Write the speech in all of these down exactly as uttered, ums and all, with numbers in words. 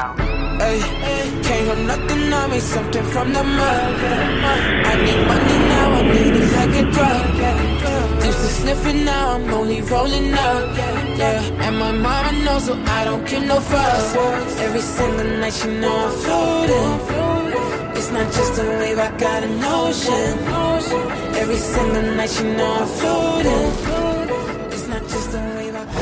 Hey, can't help nothing, I made something from the mud. I need money now, I need it like a drug. Used to sniffing, now I'm only rolling up. Yeah, and my mama knows, so I don't give no fuss. Every single night she know I'm floating. It's not just a wave, I got an ocean. Every single night she know I'm floating. It's not just a wave, I got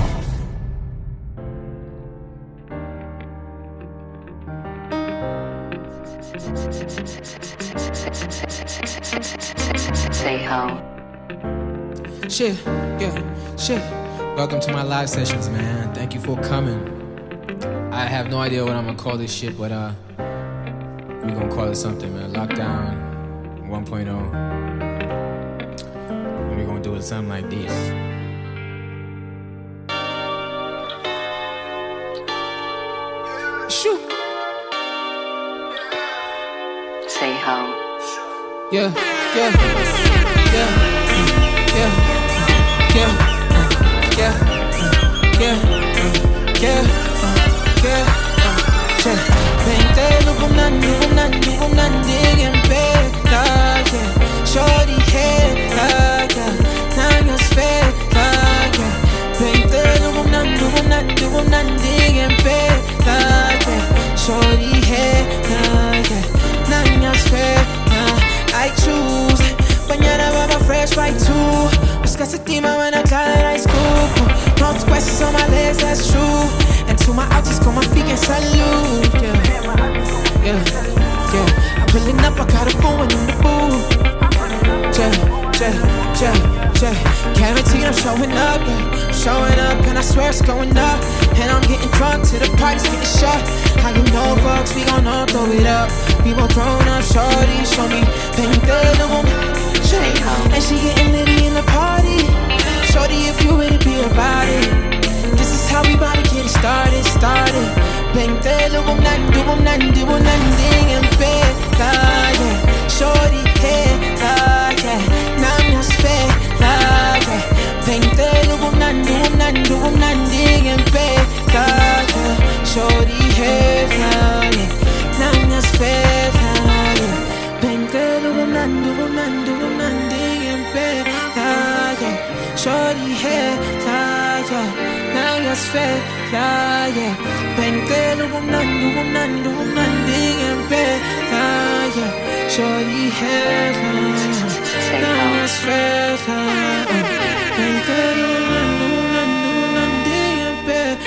Say how. Shit, yeah, shit. Welcome to my live sessions, man. Thank you for coming. I have no idea what I'm gonna call this shit, but uh, we gonna call it something, man. Lockdown one point oh. And we gonna do it something like this. Shoot. Say how. Yeah, yeah, yeah, yeah, yeah, yeah, yeah, yeah, yeah, yeah. Veinte lugunando, lugunando, lugunando en peta, yeah. Shorty head, yeah. Nana's fed, yeah. Veinte lugunando, lugunando, lugunando en peta, yeah. Shorty head, yeah. Nana's fed, yeah. I choose bañada baba fresh right too. Busca estima when I got high school. Northwest on my legs, that's true. And to my outies, con my feet and salute. Yeah, yeah, yeah. I'm pulling up, I got a phone in the booth. Yeah, yeah, yeah, yeah. Guaranteed I'm showing up, yeah. I'm showing up and I swear it's going up. And I'm getting drunk till the party's getting shut. How you know, folks, we gon' all throw it up. We both grown up, shorty, show me. Veinte luego, shake. And she getting litty in the party. Shorty, if you really be about it. This is how we bout to get it started, started. Veinte luego, nando, nando, nando en bed, yeah. Shorty, hey, yeah. Nana's fed, yeah. Veinte luego, nando, nando, nando en bed, yeah. Shorty, hey, yeah. Nana's fed, yeah. Veinte luego, nando, nando, nando en bed, yeah. Shorty, hey, yeah. Nana's fed, yeah. Veinte luego, nando, nando, nando en bed, yeah. Shorty, hey, yeah. Nana's fed, yeah. Veinte luego, nando, nando, nando en bed,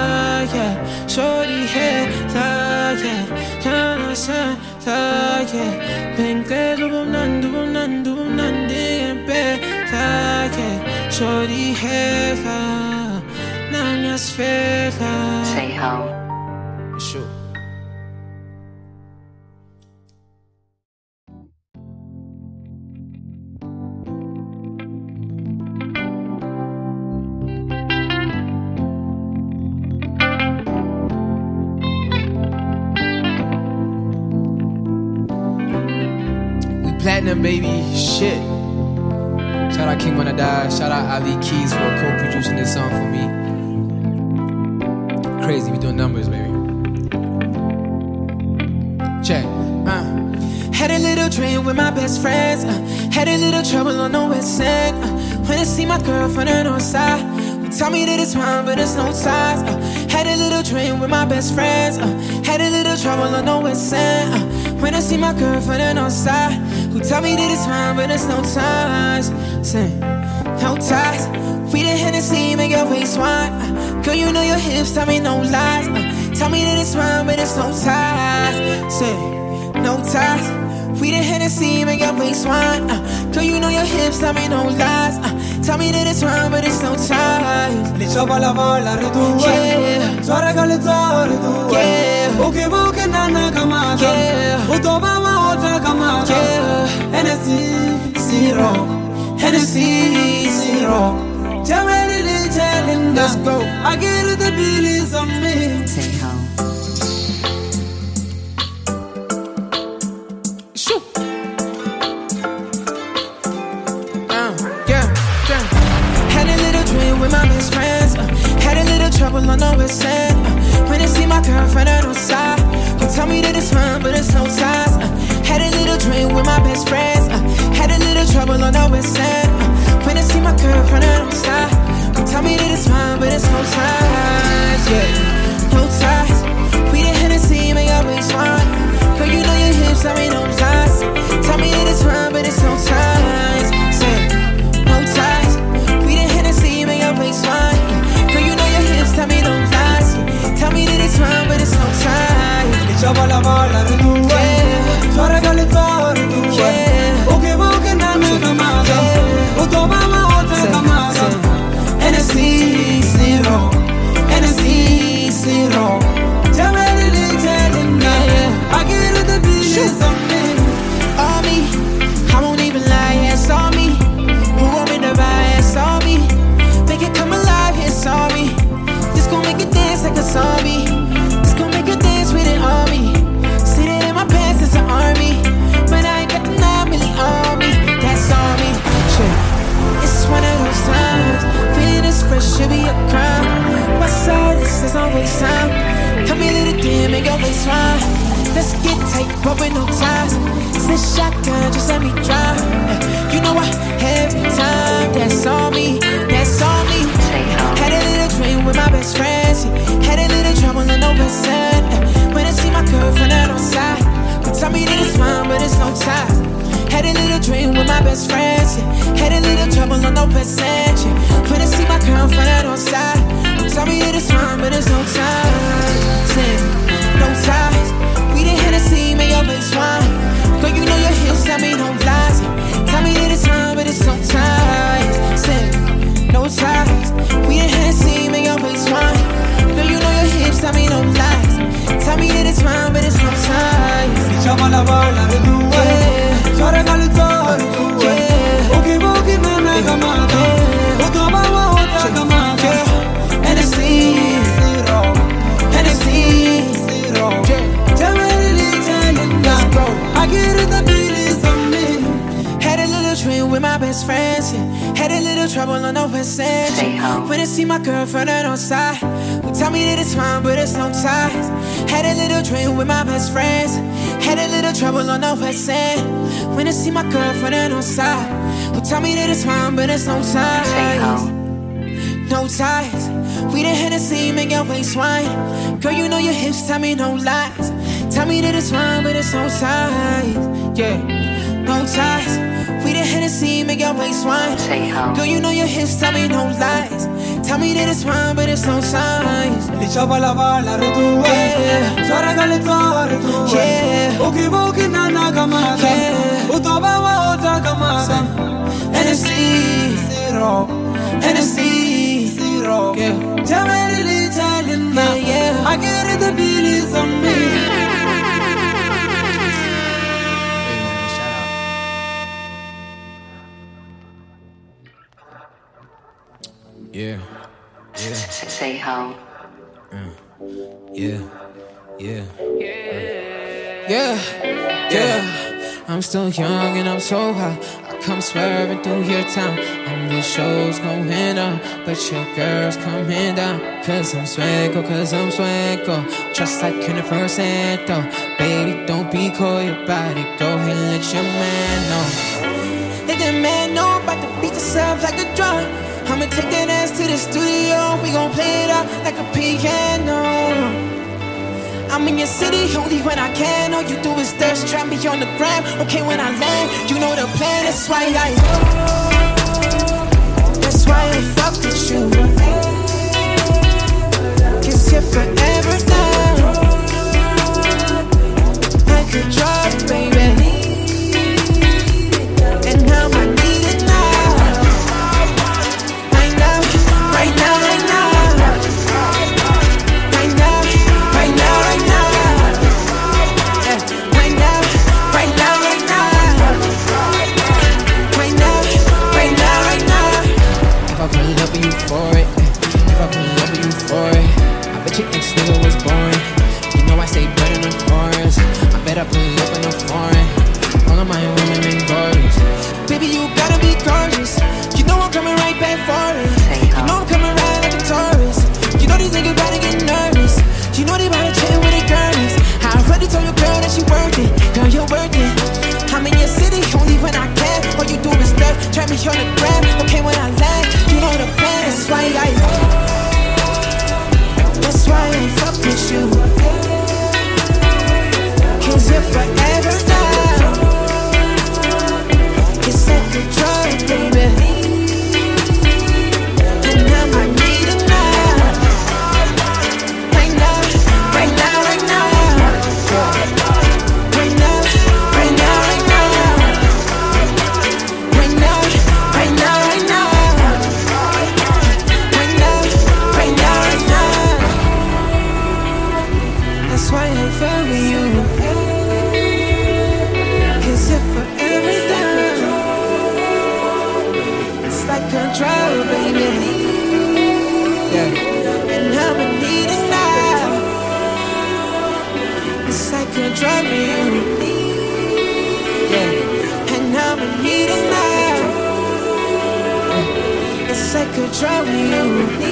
yeah. Shorty, hey, yeah. Nana's fed, yeah. Veinte luego, nando, nando, nando en bed, yeah. Shorty, hey, yeah. Nana's fed, yeah. Say how. Sure. Platinum, baby, shit. Shout out King When I Die. Shout out Ali Keys for co-producing this song for me. Crazy, we doing numbers, baby. Check. Uh. Had a little dream with my best friends. Uh. Had a little trouble on the west end. Uh. When I see my girl from the north side, we tell me that it's wrong, but it's no ties. Uh. Had a little dream with my best friends. Uh. Had a little trouble on the west end. Uh. When I see my girl from the north side, who tell me that it's wrong, but it's no ties. Say, no ties. We the Hennessy, make your waist wine. Uh, girl, you know your hips, tell me no lies. Uh, tell me that it's wrong, but it's no ties. Say, no ties. We the Hennessy, make your waist wine. Uh, girl, you know your hips, tell me no lies. Uh, tell me that it's wrong, but it's no ties. Li ciò la vola ridue. Yeah. Zora gale zora ridue. Yeah. Buke buke nana kamata. Yeah. Utoba wa ota kamata. Yeah. Hennessy, zero. Hennessy, zero. Jameli telling Let's go. I get the feelings on me. Say how. Shoot. Uh, yeah, yeah. Had a little dream with my best friends. Uh, had a little trouble on the west end. Uh, when I see my my girlfriend on the side who tell me that it's fun, but it's no ties. Uh, had a little drink with my best friends. Uh, had a little trouble on the west end. Uh, when I see my girlfriend on the side who tell me that it's fun, but it's no ties. Yeah, no ties. We the Hennessy, make your waist wine. Girl, you know your hips, I mean no ties. Tell me that it's fun, but it's no ties. Say, no ties. We the Hennessy, make your waist wine. Girl, you know your hips, tell me no lies. Tell me that it's fun, but it's no ties. Diciamo la balla di due, suora galezzare due. Okay, okay, nana kamada, uto mama ota kamada. Hennessy zero, Hennessy zero. Jamani li telina, I get it the beat on me. All me, I won't even lie, it's all me. Who want me to buy, it's all me. Make it come alive, it's all me. This gon' make it dance like a zombie. This gon' make you dance with it on me. See that in my pants, it's an army. But I ain't got the nine really on me. That's on me. Shit. It's one of those times. Feeling this fresh should be a crime. What's all this? There's no waste time. Come here, little damn, make your waist wine. Let's get tight, but with no ties. This shotgun, just let me drive. You know I every time. That's on me. That's on me. Had a little drink with my best friends. Had a little trouble in the west end. When I see my girlfriend out on side, tell me that it's fine, but it's no tie. Had a little drink with my best friends. Had a little trouble on the west end. When I see my girlfriend out on side, tell me that it's fine, but it's no ties. No ties. We the Hennessy, make your waist wine. Girl, you know your hips, tell me no lies. Tell me that it's fine, but it's no ties. No ties. We the Hennessy, make your waist wine. Girl, you know your hips, tell me no lies. Tell me that it's fine, but it's no ties. Diciamo la balla di due, suora galezzare due. Okay, okay, nana kamada, uto mama ota kamada. Hennessy zero, Hennessy zero. Jamani li telina, I get it the beat on me. Had a little drink with my best friends. Yeah. Had a little trouble on the west end. Yeah. When I see my girlfriend on the side, who tell me that it's fine, but it's no ties. Had a little drink with my best friends. Had a little trouble on the west end. When I see my girlfriend on the side, who tell me that it's fine, but it's no ties. No ties. We the Hennessy, make your waist wine. Girl, you know your hips, tell me no lies. Tell me that it's fine, but it's no ties. Yeah, no ties. We the Hennessy, make your waist wine. Girl, you know your hips, tell me no lies. Tell me that it's fine, but it's no ties. Diciamo la balla di due, suora galezzare due. Okay, okay, nana kamada, uto mama ota kamada. Hennessy zero, Hennessy zero. Jamani li telina, I get it the beat on me. Yeah, yeah. Say how. Yeah, yeah, yeah, yeah. I'm still young and I'm so high. I come swerving through your town. And the show's going up, but your girl's coming down. Cause I'm swaggo, cause I'm swaggo. Just like one hundred percent though. Baby, don't be coy about it. Go ahead and let your man know. Let that man know about to beat yourself like a drum. I'ma take that ass to the studio. We gon' play it out like a piano. I'm in your city only when I can. All you do is thirst trap me on the gram. Okay, when I land, you know the plan. That's why I That's why I fuck with you. Cause you're forever now. I could drop, baby. And now I need it now. Right now, right now, right now, right now, right now, yeah. Right now, right now, right now, right now, right now, right now. If I pull up with you for it, if I pull up with you for it, I bet your ex nigga was boring. You know I stay better than foreigners. I bet I pull up in a foreign. All of my women been gorgeous. Baby, you gotta be gorgeous. You know I'm coming right back for it. You know I'm coming right like a tourist. You know these niggas about to get nervous. You know they about to she worth it, girl, you're worth it. I'm in your city only when I can. All you do is dirt, trap me on the ground. Okay, when I land, you know the plan. That's why I, that's why I fuck with you. Cause you're forever now. It's like a drug, baby. And now I need it now. Right now, right now, right now. Right now, right now, right now. Right now, right now, right now. Right now, right now, right now. That's why I fell with you. Cause you're forever down. It's like a drug, baby. Yeah. And I'ma need it now. It's like a drug, baby. Yeah. And I'ma need it now. It's like a drug, baby.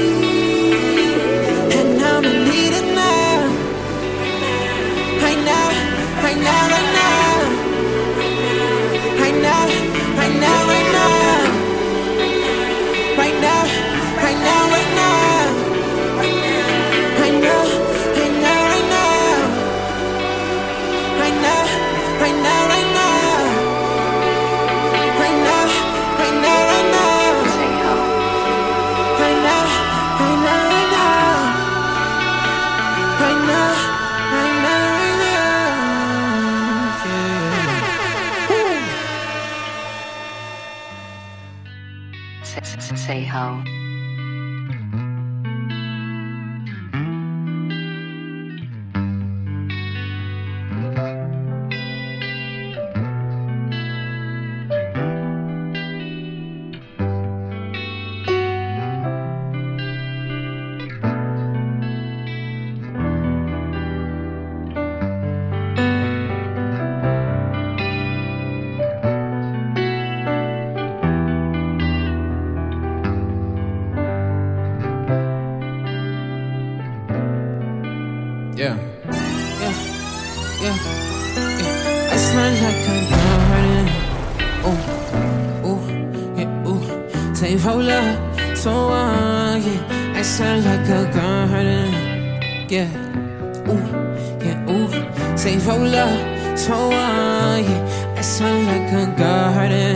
And I'ma need it now. Right now, right now, right now. Right now, right now, right now. Right now, right now, right now. Right now, right now, right now. Right now, right now, right now. Right now, right now, right now. Say how. Right now, right now, right now. Right now, right now, right now. Yeah. Say, say, say how. Yeah, yeah, yeah, yeah. I smell like a garden. Oh, oh, yeah, oh. Say hold up, so uh, yeah. I smell like a garden. Yeah, oh, yeah, oh. Say hold up, so uh, yeah. I smell like a garden.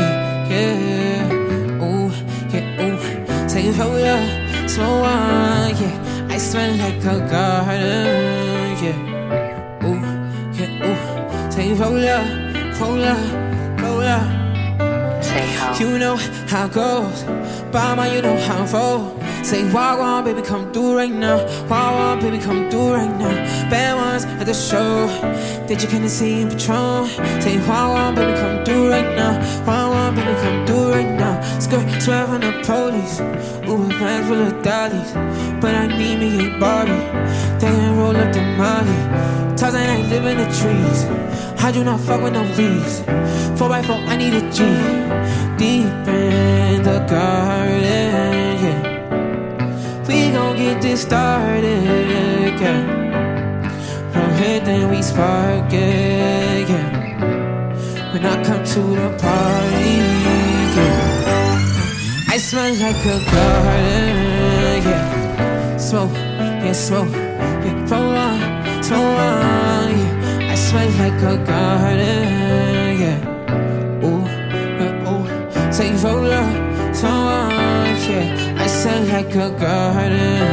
Yeah, oh, yeah, oh. Say hold up, so uh, yeah. I smell like a garden. Yeah, ooh, yeah, ooh. Say roll up, roll up, roll up. Say how. You know how it goes. Bama, you know how it falls. Say wah wah, baby, come through right now. Wah wah, baby, come through right now. Bad ones at the show. Did you kinda see Patron? Say wah wah, baby, come through right now. Wah wah, baby, come through right now. Skirt swerve on the police. Uber bag full of dollies. But I need me a Barbie. They can roll up the Molly. Tarzan ain't live in the trees. How'd you not fuck with no leaves? Four by four, I need a G. Deep in the garden, yeah. We gon' get this started, yeah. From here then we spark it, yeah. When I come to the party, yeah. I smell like a garden, yeah. Smoke, yeah, smoke, yeah. Roll on, smoke on, yeah. I smell like a garden, yeah. Ooh, yeah, ooh. Say roll up, smoke on, yeah. I smell like a garden.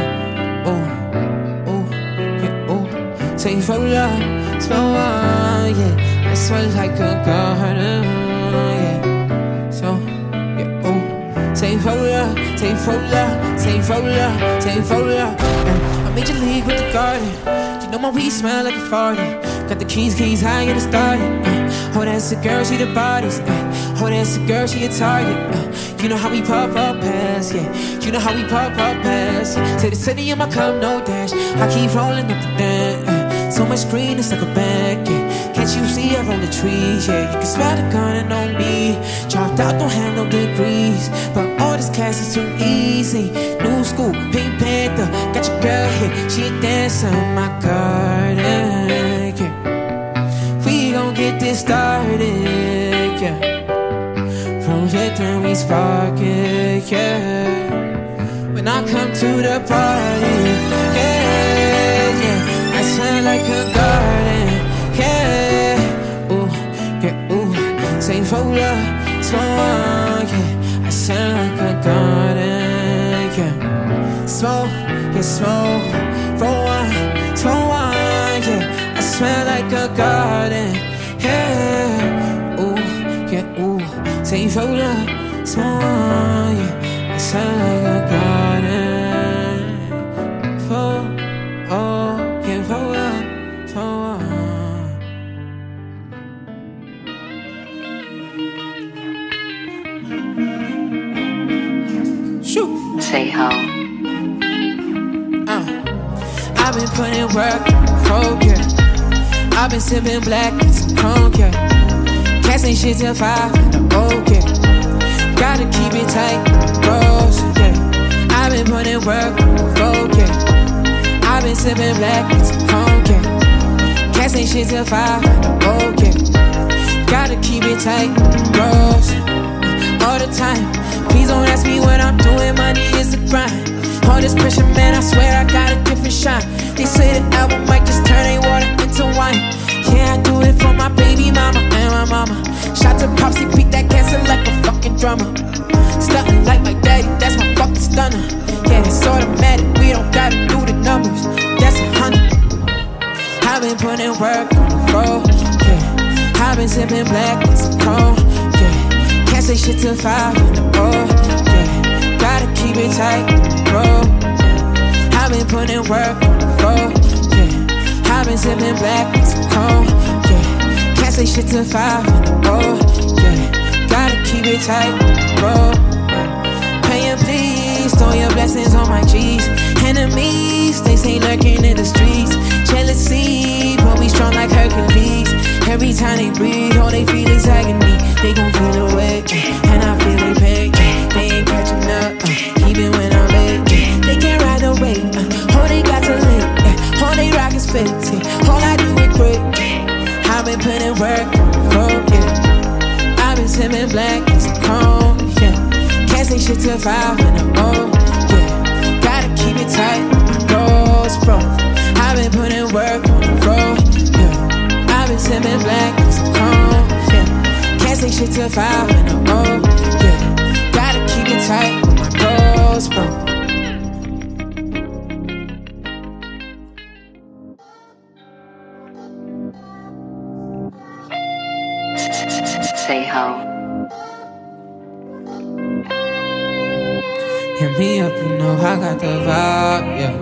Oh, oh, yeah, oh. Say roll up, smell on, yeah. I smell like a garden, yeah. So, yeah, oh. Say roll up, say roll up, say roll up, say roll up. Yeah. I made your league with the garden. You know my weed smell like a farting. Got the keys, keys high in the starting. Uh, oh, that's a girl, she the bodies. Uh, oh, that's a girl, she a target. Uh, you know how we pop up past, yeah. You know how we pop up past. Yeah. Say the city in my cup, no dash. I keep rolling up the dent. Uh, so much green, it's like a bag, yeah. Can't you see I roll the trees, yeah. You can smell the gun on me. Dropped out, don't have no degrees. But all this cash is too easy. New school, Pink Panther. Got your girl here, she a dancer in my garden, yeah. then we spark it, yeah. When I come to the party, yeah, yeah, I smell like a garden, yeah. Ooh, yeah, ooh, say for love, smoke, yeah. I smell like a garden, yeah. Smoke, yeah, smoke, for one, smoke one, yeah. I smell like a garden, yeah. Ooh, yeah, ooh, say for love, smoke one, yeah. I smell like a garden, for, oh, yeah, for love, for one. Shoot. Say how. Uh, I've been putting work, focus. I've been sipping black and some coke, yeah. Casting shit till five, okay. Gotta keep it tight, bros, yeah. I've been putting work, focus. I've been sipping black and some coke, yeah. Casting shit till five, okay. Gotta keep it tight, bros, all the time. Please don't ask me what I'm doing, money is the grind. All this pressure, man, I swear I got a different shine. They say the album might just turn a water into wine. Yeah, I do it for my baby mama and my mama. Shout to Pops, he beat that cancer like a fucking drummer. Stuntin' like my daddy, that's my fucking stunner. Yeah, it's automatic, we don't gotta do the numbers. That's a hundred. I've been putting work on the road, yeah. I've been sipping black and some cold, yeah. Can't say shit till five in the road, yeah. Gotta keep it tight, bro. Yeah. I've been putting work on the road, yeah. I've been sipping black and some cold, yeah. Can't say shit till five in the road, yeah. Gotta keep it tight, bro. Yeah. Paying please, throw your blessings on my G's. Enemies, they say lurking in the streets. Jealousy, but we strong like Hercules. Every time they breathe, all they feel is agony. They gon' feel the weight, and I feel the pain. They ain't catching up, uh, even when I'm late. They can't ride the wave, uh, all they got to late. Uh, all they rock is fake, yeah. All I do is break. I've been putting work for, yeah. I've been sipping black and some cold, yeah. Can't say shit till five in the morning, yeah. Gotta keep it tight, bros, bro. I've been putting work on the road, yeah. I've been sipping black and some cold, yeah. Can't say shit till five in the morning, yeah. Gotta keep it tight with my bros, bro. Say how. Hit me up, you know I got the vibe, yeah.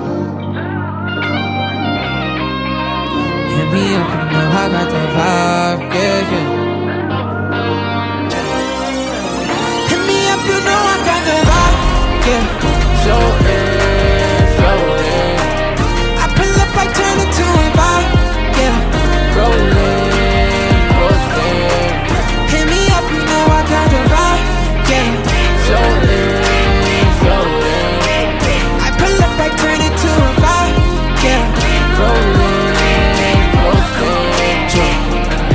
Hit me up, you know I got the vibe, yeah, yeah. Hit me up, you know I got the vibe, yeah. Floating, floating. I pull up, I turn it to a vibe, yeah. Rolling, rolling. Hit me up, you know I got the vibe, yeah. Floating, floating. I pull up, I turn it to a vibe, yeah. Rolling, rolling, yeah.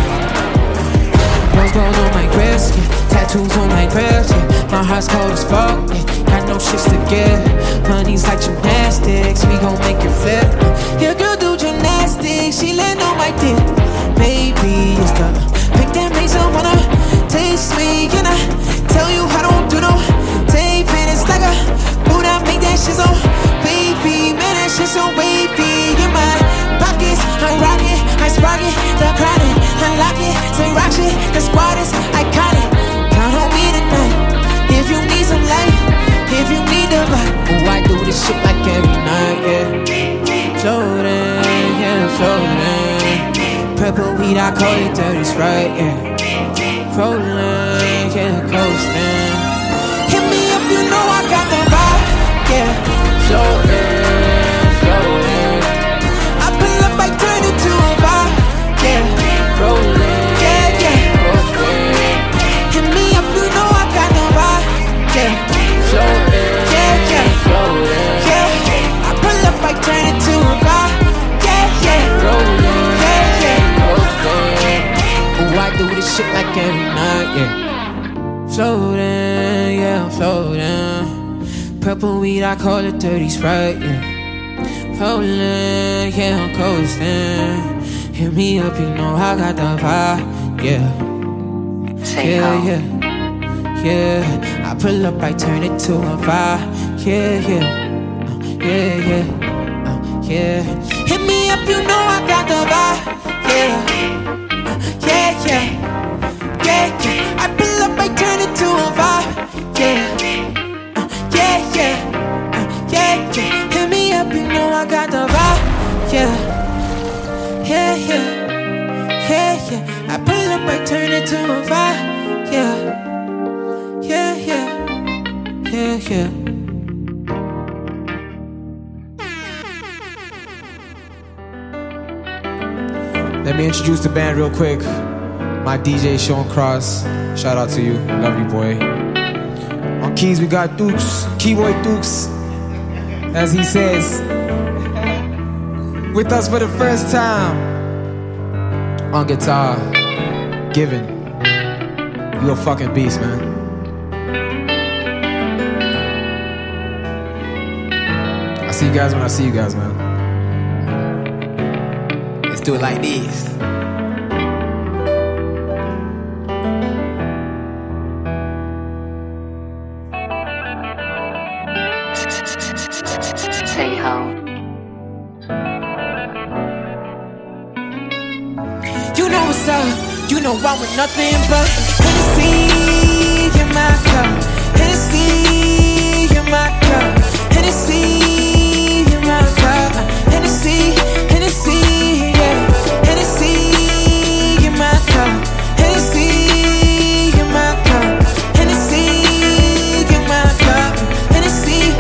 Rose gold on my wrist, yeah. Tattoos on my ribs, yeah. My heart's cold as fuck, yeah. Got no shits to give. Money's like gymnastics, we gon' make it flip. Your girl do gymnastics, she land on my dick. Maybe it's the pick that makes her wanna taste me. Can I tell you I don't do no taping? It's like a boot, I make that shit so wavy. Man, that shit so wavy. In my pockets, I rock it, I spark it. The crowd it, unlock it, say rock shit. The squad is iconic. Count on me tonight. If you need some light, if you need the vibe. Oh, I do this shit like every night, yeah. Floating, yeah, floating. Purple weed, I call it dirty Sprite, yeah. Rolling, yeah, coasting. Hit me up, you know I got the vibe, yeah. Floating, floating. I pull up, I turn it to a vibe, yeah. Rolling, yeah, yeah, coasting. Hit me up, you know I got the vibe, yeah. Floating, yeah, yeah, floating, yeah. I pull up, I turn it to a vibe, yeah, yeah. Rolling, yeah, yeah, coasting. Oh, I do this shit like every night, yeah. Floating. cup of weed, I call it dirty Sprite, yeah. Rolling, yeah, I'm coasting. Hit me up, you know I got the vibe, yeah. Say Yeah, how. yeah, yeah. I pull up, I turn it to a vibe, yeah, yeah, uh, yeah, yeah, uh, yeah. Hit me up, you know I got the vibe, yeah, uh, yeah, yeah, yeah, yeah. I pull up, I turn it to a vibe, yeah, uh, yeah, yeah, uh, yeah, yeah. Hit me up, you know I got the vibe, yeah, yeah, yeah, yeah, yeah. I pull up, I turn it to a vibe, yeah. Yeah, yeah, yeah, yeah. Let me introduce the band real quick. My D J Sean Cross. Shout out to you. Love you, boy. On keys we got Dukes. Keyboy Dukes. As he says. With us for the first time. On guitar. Given. You a fucking beast, man. I see you guys when I see you guys, man. Let's do it like this. Say how. You know what's up, you know I want nothing but Hennessy in my cup, Hennessy in my cup, Hennessy in my cup, Hennessy, Hennessy, yeah, Hennessy in my cup, Hennessy in my cup, Hennessy in my cup, Hennessy,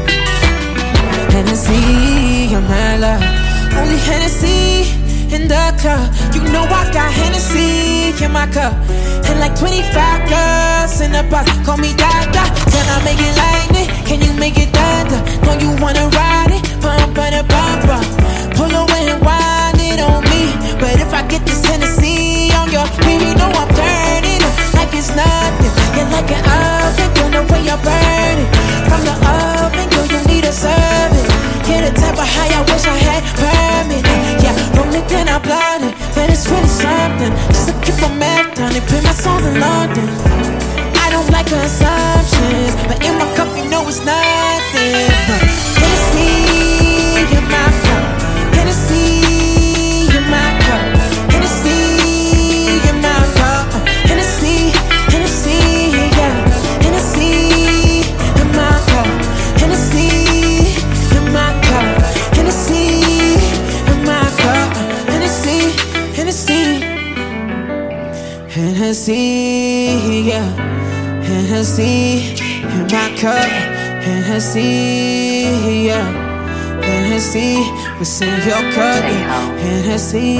Hennessy in my love, only Hennessy in the cup. You know I got Hennessy in my cup, and like twenty-five girls in the box call me Dada. Can I make it lightning? Can you make it Dada? Know you wanna ride it? Pump and a bumper. Pull away and wind it on me. But if I get this Hennessy on your baby, you know I'm turning up like it's nothing. You're like an oven, girl, the way you're burning. From the oven, girl, you need a service. Get a type of high, I wish I had permit. Yeah, roll it, then I blood it. But it's really something. Just a kid from Melton, they play my songs in London. I don't like assumptions, but in my cup, you know it's nothing. Hennessy in my cup, Hennessy in my cup, Hennessy in my cup, Hennessy, Hennessy, yeah, Hennessy in my cup, Hennessy in my cup, Hennessy in my cup, Hennessy, Hennessy, Hennessy, yeah. Hennessy in my cup, Hennessy, yeah. Hennessy, what's in your cup? Hennessy,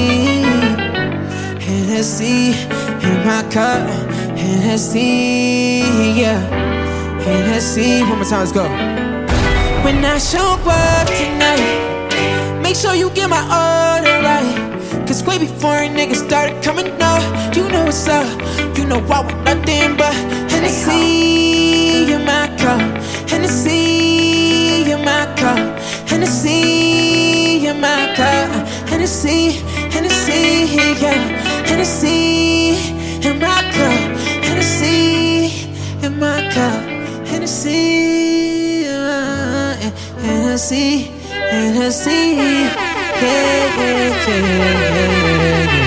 Hennessy in my cup, Hennessy, yeah. Hennessy, one more time, let's go. When I show up tonight, make sure you get my order right. Cause way before a nigga started coming up, you know what's up, you know I want nothing but Hennessy in my cup, Hennessy in my cup, Hennessy in my cup, Hennessy, Hennessy, yeah, Hennessy in my cup, Hennessy in my cup, Hennessy, uh, Hennessy, Hennessy, yeah, yeah, yeah, yeah.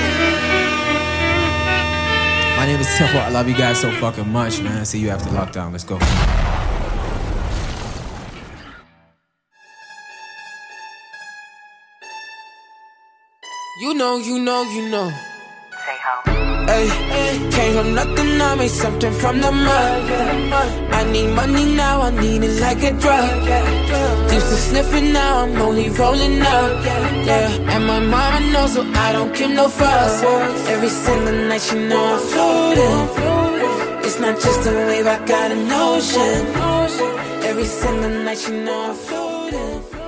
My name is Temple. I love you guys so fucking much, man. See you after lockdown. Let's go. You know, you know, you know. Say how. Ay, can't help nothing, I made something from the mud. I need money now, I need it like a drug. Used to sniff it, now I'm only rolling up. Yeah, and my mama knows, so I don't give no fuss. Every single night she know I'm floating. It's not just a wave, I got an ocean. Every single night she know I'm floating.